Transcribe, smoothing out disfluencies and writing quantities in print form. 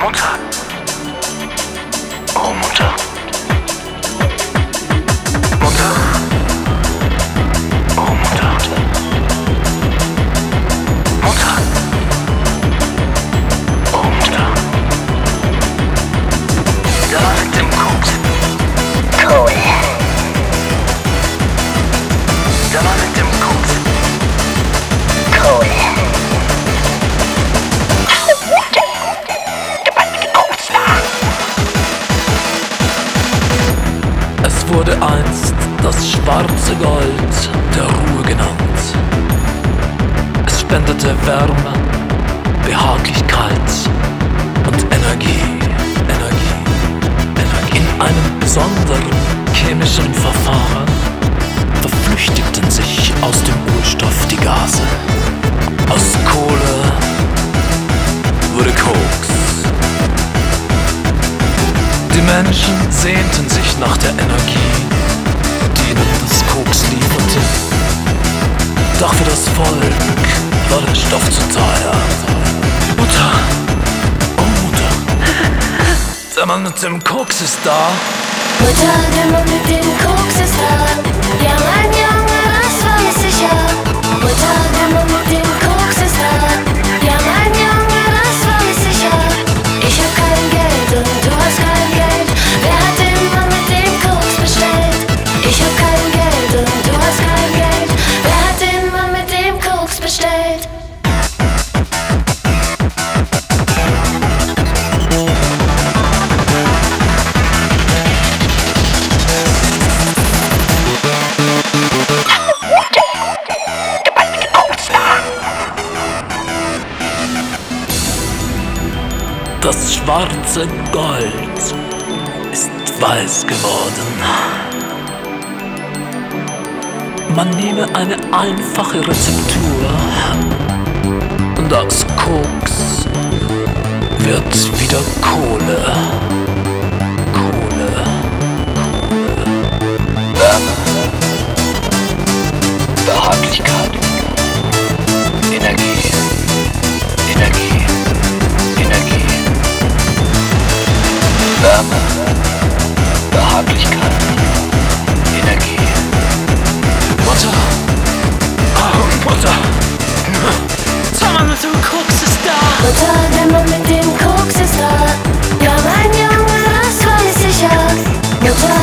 Mutter. Oh, Mutter. Mutter. Oh, Mutter. Mutter. Oh, Mutter. Da mit dem Koks. Cool. Da mit dem Koks. Cool. Es wurde einst das schwarze Gold der Ruhe genannt. Es spendete Wärme, Behaglichkeit und Energie. In einem besonderen chemischen Verfahren verflüchtigten sich aus dem Urstoff die Gase. Aus Kohle wurde Koks. Die Menschen sehnten sich nach der Energie, die ihnen das Koks lieferte. Doch für das Volk war der Stoff zu teuer. Mutter, oh Mutter, der Mann mit dem Koks ist da. Mutter, der Mann mit dem Koks ist da. Ja, mein Junge, das weiß ich ja. Mutter, der Mann mit dem Koks ist da. Ja, mein Junge, das weiß ich ja. Ich hab kein Geld und du hast kein Geld. Wer hat den Mann mit dem Koks bestellt? Ich hab kein Geld und du hast kein Geld. Wer hat den Mann mit dem Koks bestellt? Das schwarze Gold ist weiß geworden. Man nehme eine einfache Rezeptur und aus Koks wird wieder Kohle. Wärme. Behaglichkeit. Energie. Wärme, Behaglichkeit, Energie. Mutter! Oh, Mutter! Der Mann mit dem Koks ist da! Mutter, der Mann mit dem Koks ist da. Ja, mein Junge, das weiß ich ja. Mutter,